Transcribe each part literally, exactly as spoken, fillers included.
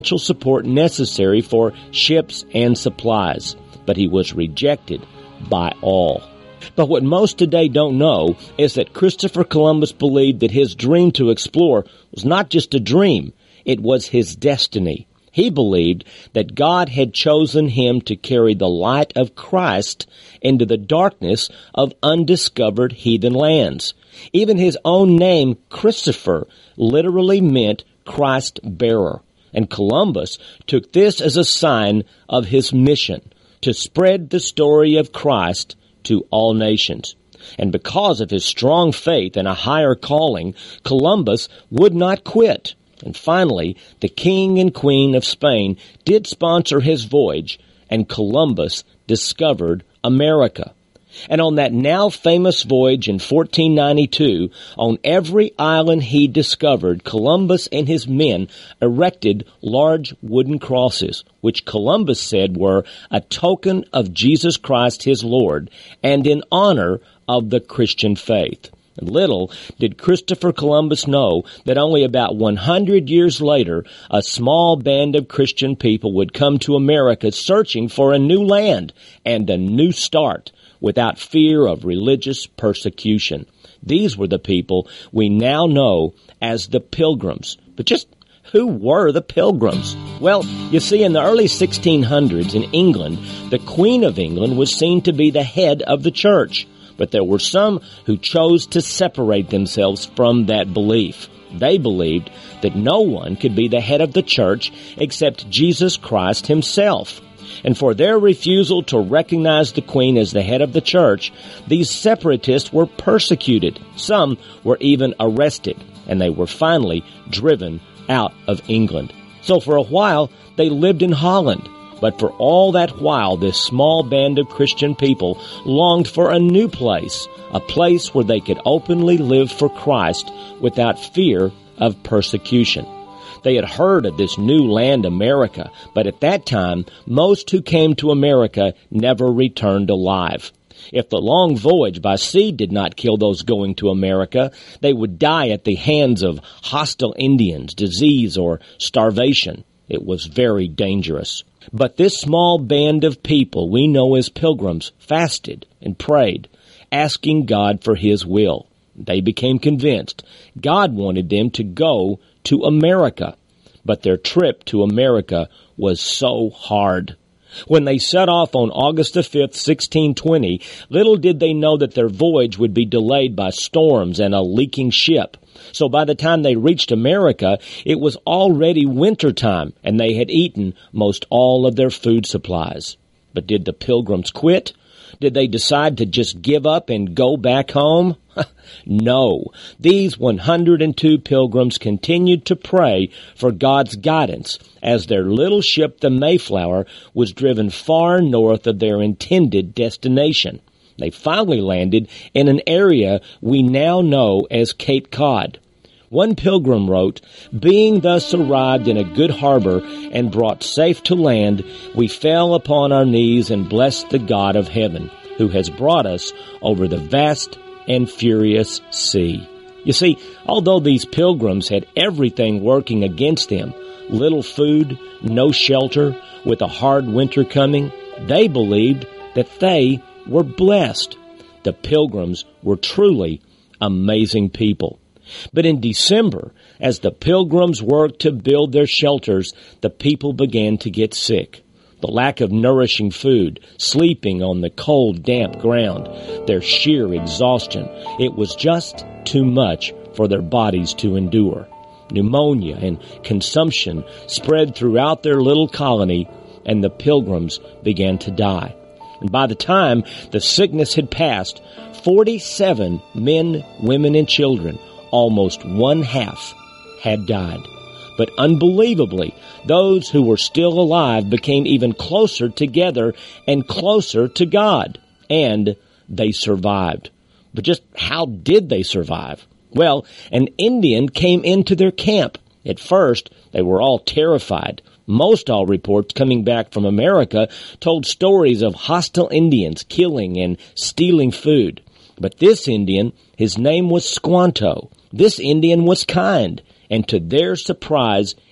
support necessary for ships and supplies, but he was rejected by all. But what most today don't know is that Christopher Columbus believed that his dream to explore was not just a dream, it was his destiny. He believed that God had chosen him to carry the light of Christ into the darkness of undiscovered heathen lands. Even his own name, Christopher, literally meant Christ bearer. And Columbus took this as a sign of his mission, to spread the story of Christ to all nations. And because of his strong faith and a higher calling, Columbus would not quit. And finally, the King and Queen of Spain did sponsor his voyage, and Columbus discovered America. And on that now famous voyage in fourteen ninety-two, on every island he discovered, Columbus and his men erected large wooden crosses, which Columbus said were a token of Jesus Christ his Lord, and in honor of the Christian faith. Little did Christopher Columbus know that only about one hundred years later, a small band of Christian people would come to America searching for a new land and a new start, without fear of religious persecution. These were the people we now know as the Pilgrims. But just who were the Pilgrims? Well, you see, in the early sixteen hundreds in England, the Queen of England was seen to be the head of the church. But there were some who chose to separate themselves from that belief. They believed that no one could be the head of the church except Jesus Christ himself. And for their refusal to recognize the Queen as the head of the church, these separatists were persecuted. Some were even arrested, and they were finally driven out of England. So for a while, they lived in Holland. But for all that while, this small band of Christian people longed for a new place, a place where they could openly live for Christ without fear of persecution. They had heard of this new land, America, but at that time, most who came to America never returned alive. If the long voyage by sea did not kill those going to America, they would die at the hands of hostile Indians, disease, or starvation. It was very dangerous. But this small band of people we know as Pilgrims fasted and prayed, asking God for his will. They became convinced God wanted them to go to America. But their trip to America was so hard. When they set off on August the fifth, sixteen twenty, little did they know that their voyage would be delayed by storms and a leaking ship. So by the time they reached America, it was already wintertime, and they had eaten most all of their food supplies. But did the Pilgrims quit? Did they decide to just give up and go back home? No. These one hundred two Pilgrims continued to pray for God's guidance as their little ship, the Mayflower, was driven far north of their intended destination. They finally landed in an area we now know as Cape Cod. One pilgrim wrote, "Being thus arrived in a good harbor and brought safe to land, we fell upon our knees and blessed the God of heaven, who has brought us over the vast and furious sea." You see, although these pilgrims had everything working against them, little food, no shelter, with a hard winter coming, they believed that they were blessed. The Pilgrims were truly amazing people. But in December, as the Pilgrims worked to build their shelters, the people began to get sick. The lack of nourishing food, sleeping on the cold, damp ground, their sheer exhaustion, it was just too much for their bodies to endure. Pneumonia and consumption spread throughout their little colony, and the Pilgrims began to die. And by the time the sickness had passed, forty-seven men, women, and children, almost one half, had died. But unbelievably, those who were still alive became even closer together and closer to God. And they survived. But just how did they survive? Well, an Indian came into their camp. At first, they were all terrified. Most all reports coming back from America told stories of hostile Indians killing and stealing food. But this Indian, his name was Squanto. This Indian was kind, and to their surprise,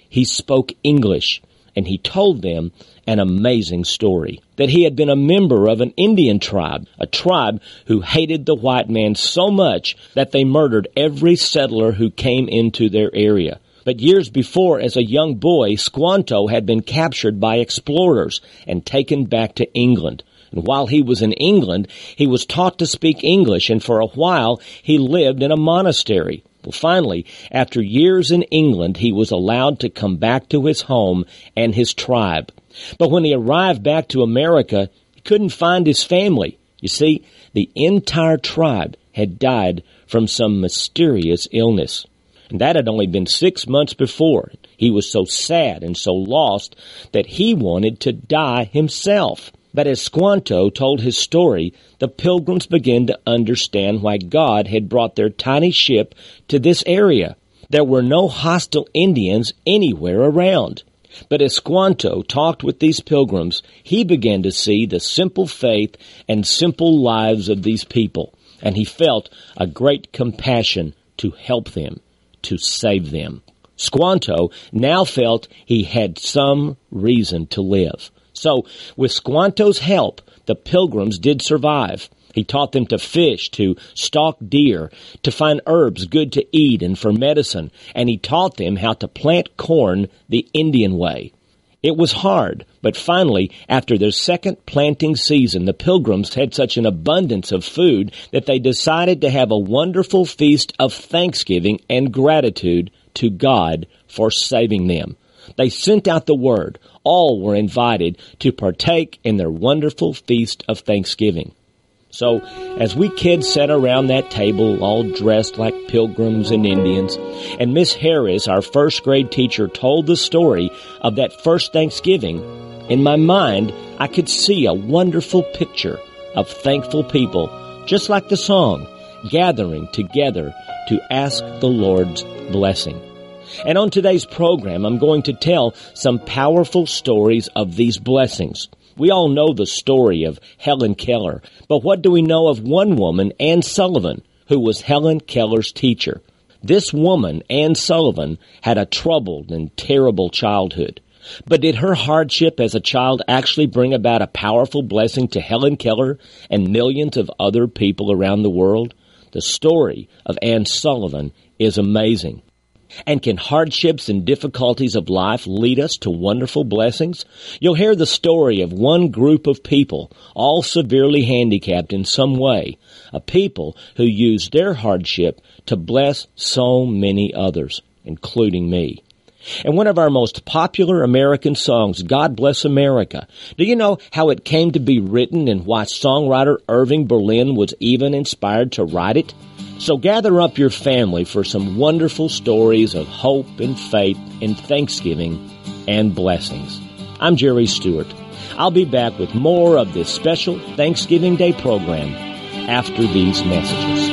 he spoke English, and he told them an amazing story, that he had been a member of an Indian tribe, a tribe who hated the white man so much that they murdered every settler who came into their area. But years before, as a young boy, Squanto had been captured by explorers and taken back to England. And while he was in England, he was taught to speak English, and for a while he lived in a monastery. Well, finally, after years in England, he was allowed to come back to his home and his tribe. But when he arrived back to America, he couldn't find his family. You see, the entire tribe had died from some mysterious illness. And that had only been six months before. He was so sad and so lost that he wanted to die himself. But as Squanto told his story, the Pilgrims began to understand why God had brought their tiny ship to this area. There were no hostile Indians anywhere around. But as Squanto talked with these Pilgrims, he began to see the simple faith and simple lives of these people, and he felt a great compassion to help them, to save them. Squanto now felt he had some reason to live. So, with Squanto's help, the Pilgrims did survive. He taught them to fish, to stalk deer, to find herbs good to eat and for medicine, and he taught them how to plant corn the Indian way. It was hard, but finally, after their second planting season, the Pilgrims had such an abundance of food that they decided to have a wonderful feast of thanksgiving and gratitude to God for saving them. They sent out the word. All were invited to partake in their wonderful feast of Thanksgiving. So, as we kids sat around that table, all dressed like pilgrims and Indians, and Miss Harris, our first grade teacher, told the story of that first Thanksgiving, in my mind, I could see a wonderful picture of thankful people, just like the song, gathering together to ask the Lord's blessing. And on today's program, I'm going to tell some powerful stories of these blessings. We all know the story of Helen Keller, but what do we know of one woman, Anne Sullivan, who was Helen Keller's teacher? This woman, Anne Sullivan, had a troubled and terrible childhood. But did her hardship as a child actually bring about a powerful blessing to Helen Keller and millions of other people around the world? The story of Anne Sullivan is amazing. And can hardships and difficulties of life lead us to wonderful blessings? You'll hear the story of one group of people, all severely handicapped in some way, a people who used their hardship to bless so many others, including me. And one of our most popular American songs, God Bless America. Do you know how it came to be written and why songwriter Irving Berlin was even inspired to write it? So gather up your family for some wonderful stories of hope and faith and thanksgiving and blessings. I'm Jerry Stewart. I'll be back with more of this special Thanksgiving Day program after these messages.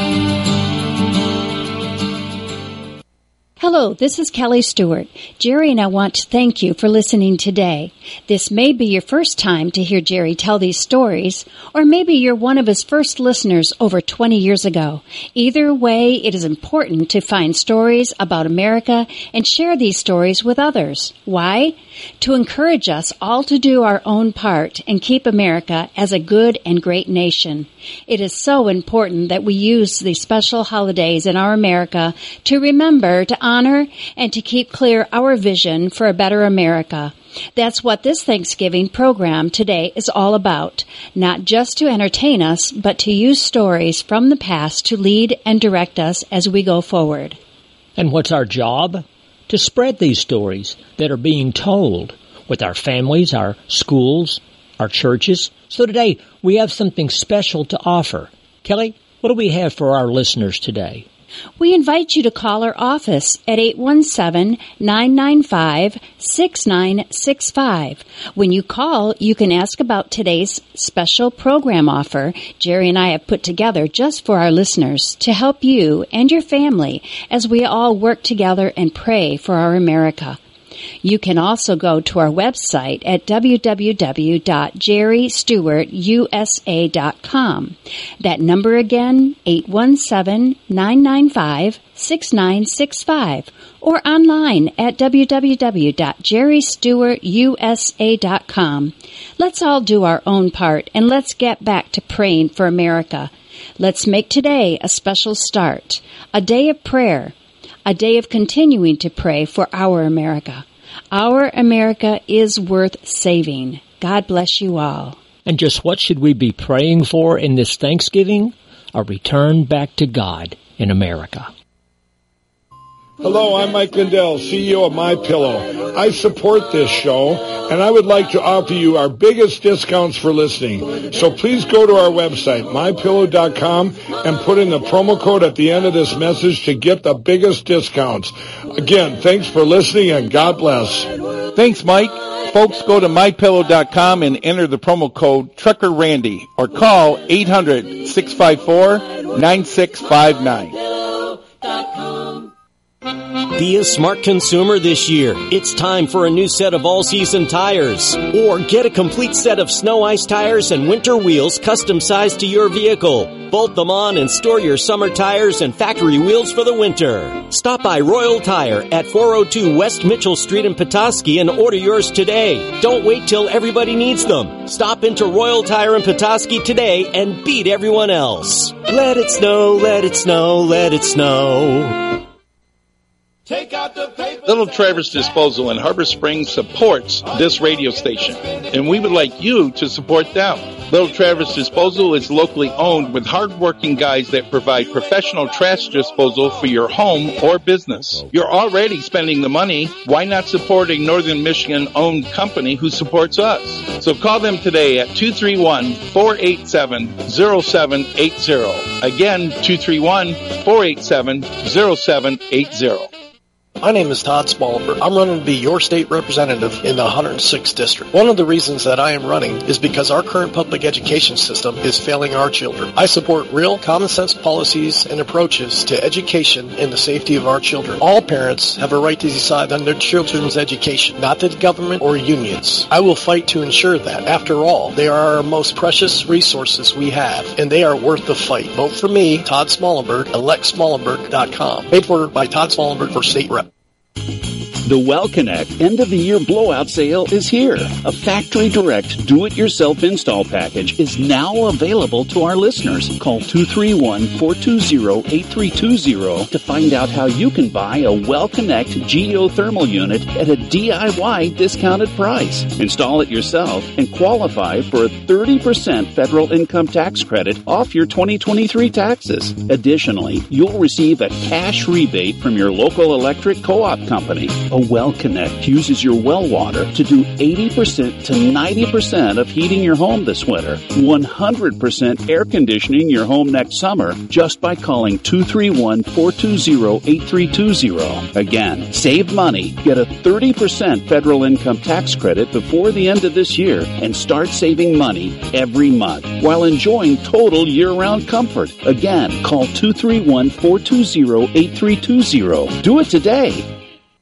Hello, this is Kelly Stewart. Jerry and I want to thank you for listening today. This may be your first time to hear Jerry tell these stories, or maybe you're one of his first listeners over twenty years ago. Either way, it is important to find stories about America and share these stories with others. Why? To encourage us all to do our own part and keep America as a good and great nation. It is so important that we use these special holidays in our America to remember to honor and to keep clear our vision for a better America. That's what this Thanksgiving program today is all about. Not just to entertain us, but to use stories from the past to lead and direct us as we go forward. And what's our job? To spread these stories that are being told with our families, our schools, our churches. So today, we have something special to offer. Kelly, what do we have for our listeners today? We invite you to call our office at eight one seven, nine nine five, six nine six five. When you call, you can ask about today's special program offer Jerry and I have put together just for our listeners to help you and your family as we all work together and pray for our America. You can also go to our website at w w w dot jerry stewart u s a dot com. That number again, eight one seven, nine nine five, six nine six five, or online at w w w dot jerry stewart u s a dot com. Let's all do our own part, and let's get back to praying for America. Let's make today a special start, a day of prayer, a day of continuing to pray for our America. Our America is worth saving. God bless you all. And just what should we be praying for in this Thanksgiving? A return back to God in America. Hello, I'm Mike Lindell, C E O of MyPillow. I support this show, and I would like to offer you our biggest discounts for listening. So please go to our website, my pillow dot com, and put in the promo code at the end of this message to get the biggest discounts. Again, thanks for listening, and God bless. Thanks, Mike. Folks, go to my pillow dot com and enter the promo code Trucker Randy, or call eight hundred, six five four, nine six five nine. Be a smart consumer this year. It's time for a new set of all-season tires. Or get a complete set of snow ice tires and winter wheels custom-sized to your vehicle. Bolt them on and store your summer tires and factory wheels for the winter. Stop by Royal Tire at four oh two West Mitchell Street in Petoskey and order yours today. Don't wait till everybody needs them. Stop into Royal Tire in Petoskey today and beat everyone else. Let it snow, let it snow, let it snow. Take out the paper. Little Traverse Disposal in Harbor Springs supports this radio station, and we would like you to support them. Little Traverse Disposal is locally owned with hardworking guys that provide professional trash disposal for your home or business. You're already spending the money. Why not support a Northern Michigan-owned company who supports us? So call them today at two three one, four eight seven, zero seven eight zero. Again, two three one, four eight seven, zero seven eight zero. My name is Todd Smallberg. I'm running to be your state representative in the one hundred sixth District. One of the reasons that I am running is because our current public education system is failing our children. I support real, common-sense policies and approaches to education and the safety of our children. All parents have a right to decide on their children's education, not the government or unions. I will fight to ensure that. After all, they are our most precious resources we have, and they are worth the fight. Vote for me, Todd Smallberg, elect smallenberg dot com. Paid for by Todd Smallberg for state rep. The WellConnect end-of-the-year blowout sale is here. A factory-direct, do-it-yourself install package is now available to our listeners. Call two three one, four two zero, eight three two zero to find out how you can buy a WellConnect geothermal unit at a D I Y discounted price. Install it yourself and qualify for a thirty percent federal income tax credit off your twenty twenty-three taxes. Additionally, you'll receive a cash rebate from your local electric co-op company. A WellConnect uses your well water to do eighty percent to ninety percent of heating your home this winter, one hundred percent air conditioning your home next summer just by calling two three one, four two zero, eight three two zero. Again, save money, get a thirty percent federal income tax credit before the end of this year, and start saving money every month while enjoying total year-round comfort. Again, call two three one, four two zero, eight three two zero. Do it today.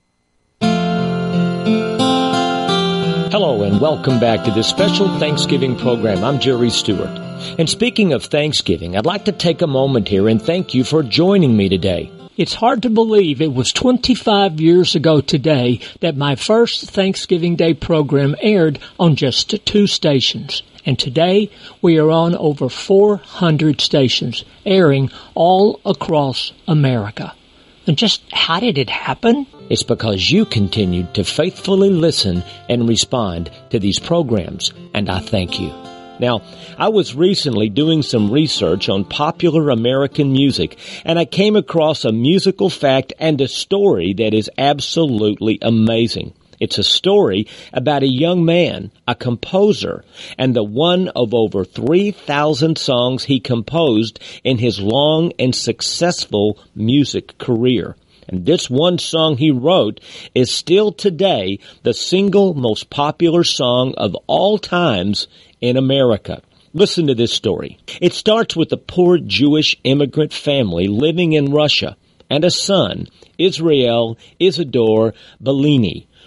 Hello and welcome back to this special Thanksgiving program. I'm Jerry Stewart. And speaking of Thanksgiving, I'd like to take a moment here and thank you for joining me today. It's hard to believe it was twenty-five years ago today that my first Thanksgiving Day program aired on just two stations. And today we are on over four hundred stations airing all across America. And just how did it happen? It's because you continued to faithfully listen and respond to these programs, and I thank you. Now, I was recently doing some research on popular American music, and I came across a musical fact and a story that is absolutely amazing. It's a story about a young man, a composer, and the one of over three thousand songs he composed in his long and successful music career. And this one song he wrote is still today the single most popular song of all times in America. Listen to this story. It starts with a poor Jewish immigrant family living in Russia and a son, Israel Isidore Bellini,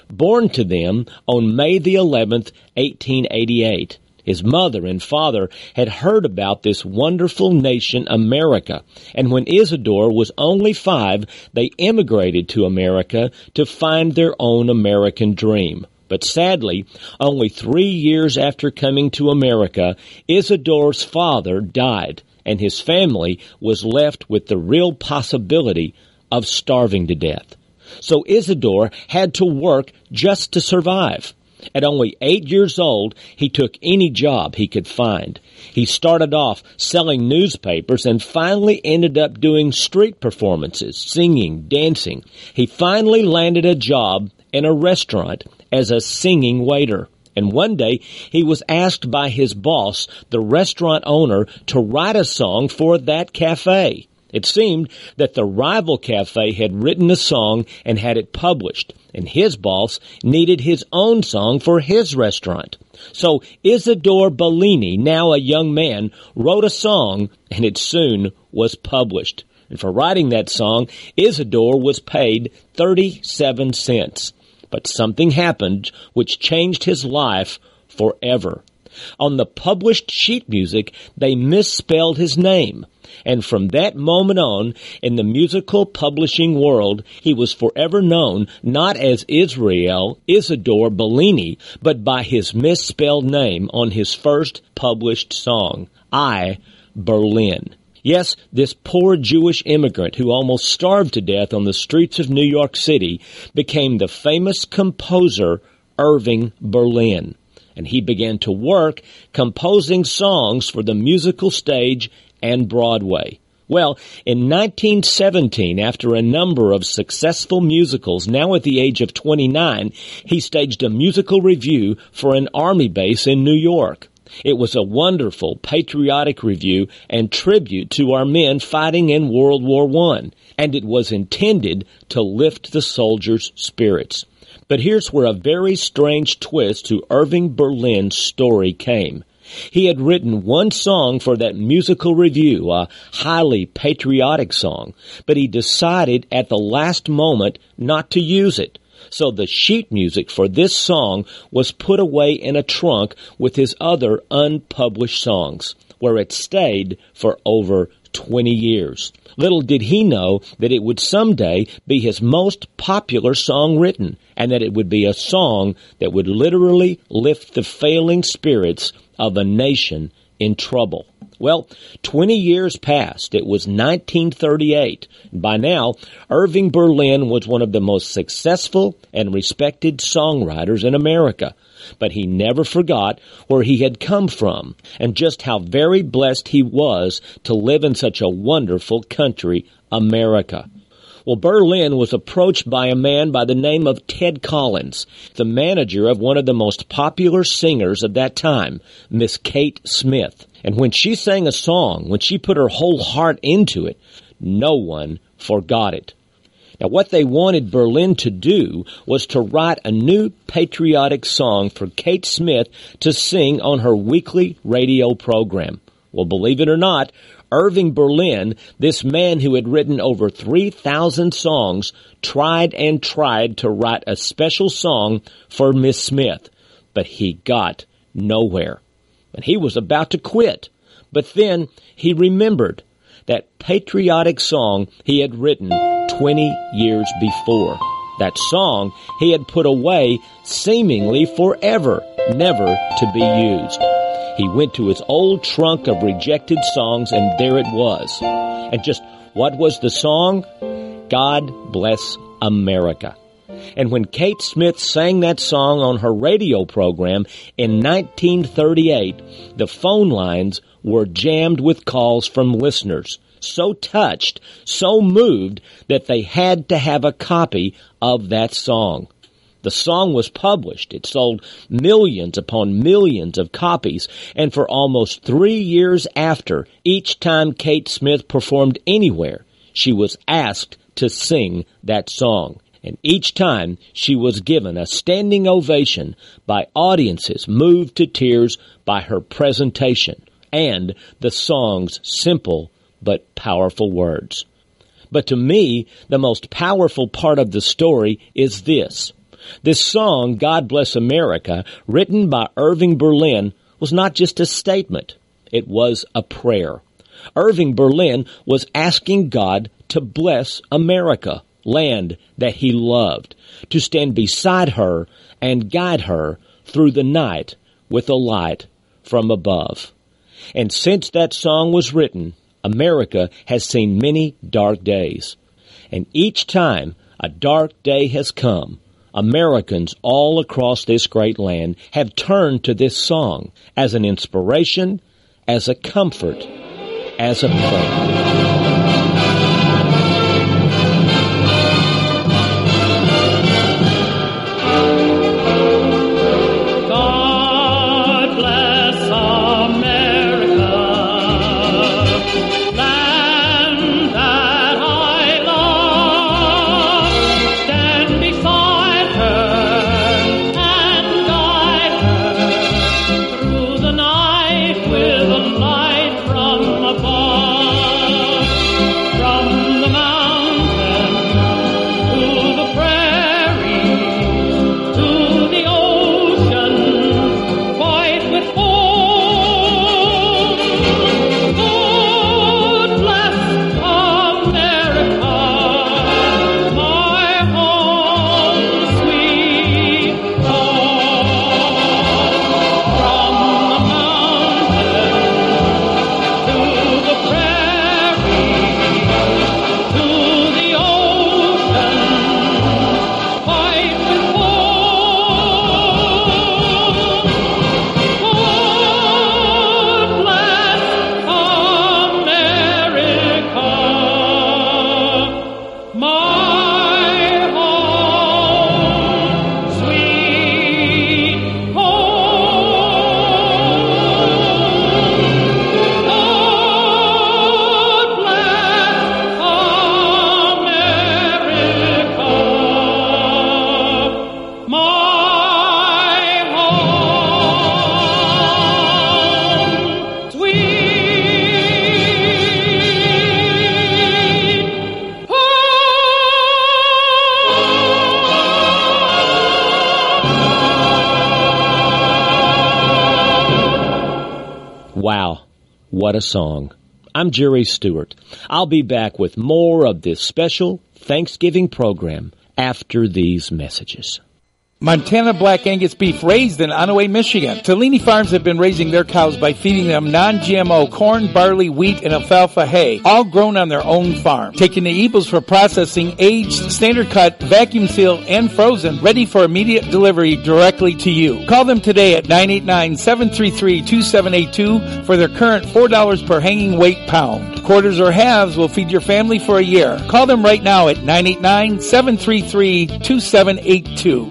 born to them on May the eleventh, eighteen eighty-eight. His mother and father had heard about this wonderful nation, America, and when Isidore was only five, they immigrated to America to find their own American dream. But sadly, only three years after coming to America, Isidore's father died, and his family was left with the real possibility of starving to death. So Isidore had to work just to survive. At only eight years old, he took any job he could find. He started off selling newspapers and finally ended up doing street performances, singing, dancing. He finally landed a job in a restaurant as a singing waiter. And one day, he was asked by his boss, the restaurant owner, to write a song for that cafe. It seemed that the rival cafe had written a song and had it published, and his boss needed his own song for his restaurant. So Isidore Bellini, now a young man, wrote a song, and it soon was published. And for writing that song, Isidore was paid thirty-seven cents. But something happened which changed his life forever. On the published sheet music, they misspelled his name. And from that moment on, in the musical publishing world, he was forever known not as Israel Isidore Bellini, but by his misspelled name on his first published song, I, Berlin. Yes, this poor Jewish immigrant who almost starved to death on the streets of New York City became the famous composer Irving Berlin. And he began to work composing songs for the musical stage and Broadway. Well, in nineteen seventeen, after a number of successful musicals, now at the age of twenty-nine, he staged a musical revue for an army base in New York. It was a wonderful, patriotic revue and tribute to our men fighting in World War One, and it was intended to lift the soldiers' spirits. But here's where a very strange twist to Irving Berlin's story came. He had written one song for that musical revue, a highly patriotic song, but he decided at the last moment not to use it. So the sheet music for this song was put away in a trunk with his other unpublished songs, where it stayed for over twenty years. Little did he know that it would someday be his most popular song written, and that it would be a song that would literally lift the failing spirits of a nation in trouble. Well, twenty years passed. It was nineteen thirty-eight. By now, Irving Berlin was one of the most successful and respected songwriters in America. But he never forgot where he had come from and just how very blessed he was to live in such a wonderful country, America. Well, Berlin was approached by a man by the name of Ted Collins, the manager of one of the most popular singers of that time, Miss Kate Smith. And when she sang a song, when she put her whole heart into it, no one forgot it. Now, what they wanted Berlin to do was to write a new patriotic song for Kate Smith to sing on her weekly radio program. Well, believe it or not, Irving Berlin, this man who had written over three thousand songs, tried and tried to write a special song for Miss Smith, but he got nowhere. And he was about to quit. But then he remembered that patriotic song he had written twenty years before. That song he had put away seemingly forever, never to be used. He went to his old trunk of rejected songs, and there it was. And just what was the song? God Bless America. And when Kate Smith sang that song on her radio program in nineteen thirty-eight, the phone lines were jammed with calls from listeners, so touched, so moved, that they had to have a copy of that song. The song was published. It sold millions upon millions of copies, and for almost three years after, each time Kate Smith performed anywhere, she was asked to sing that song. And each time she was given a standing ovation by audiences moved to tears by her presentation and the song's simple but powerful words. But to me, the most powerful part of the story is this. This song, God Bless America, written by Irving Berlin, was not just a statement. It was a prayer. Irving Berlin was asking God to bless America, land that he loved, to stand beside her and guide her through the night with a light from above. And since that song was written, America has seen many dark days. And each time a dark day has come, Americans all across this great land have turned to this song as an inspiration, as a comfort, as a prayer. Wow, what a song. I'm Jerry Stewart. I'll be back with more of this special Thanksgiving program after these messages. Montana Black Angus beef raised in Onaway, Michigan. Tellini Farms have been raising their cows by feeding them non-G M O corn, barley, wheat, and alfalfa hay, all grown on their own farm. Taking the eagles for processing, aged, standard cut, vacuum sealed, and frozen, ready for immediate delivery directly to you. Call them today at nine eight nine, seven three three, two seven eight two for their current four dollars per hanging weight pound. Quarters or halves will feed your family for a year. Call them right now at nine eight nine, seven three three, two seven eight two.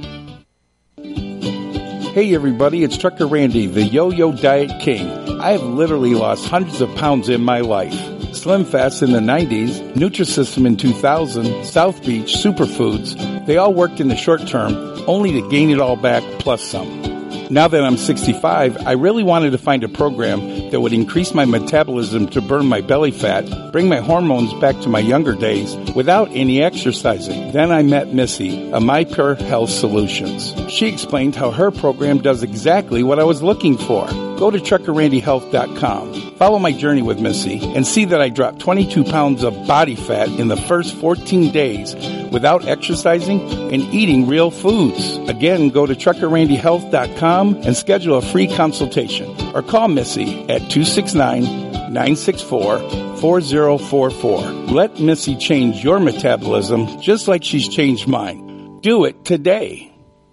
Hey everybody, it's Trucker Randy, the Yo-Yo Diet King. I have literally lost hundreds of pounds in my life. Slim Fast in the nineties, Nutrisystem in two thousand, South Beach, Superfoods, they all worked in the short term, only to gain it all back plus some. Now that I'm sixty-five, I really wanted to find a program that would increase my metabolism to burn my belly fat, bring my hormones back to my younger days without any exercising. Then I met Missy of My Pure Health Solutions. She explained how her program does exactly what I was looking for. Go to trucker randy health dot com. Follow my journey with Missy and see that I dropped twenty-two pounds of body fat in the first fourteen days without exercising and eating real foods. Again, go to trucker randy health dot com and schedule a free consultation or call Missy at two six nine, nine six four, four zero four four. Let Missy change your metabolism just like she's changed mine. Do it today.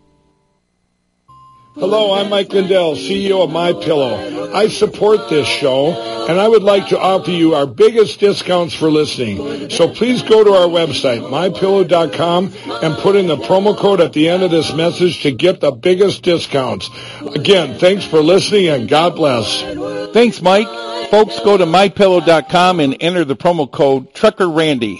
Hello, I'm Mike Lindell, C E O of MyPillow. I support this show, and I would like to offer you our biggest discounts for listening. So please go to our website, my pillow dot com, and put in the promo code at the end of this message to get the biggest discounts. Again, thanks for listening, and God bless. Thanks, Mike. Folks, go to my pillow dot com and enter the promo code Trucker Randy.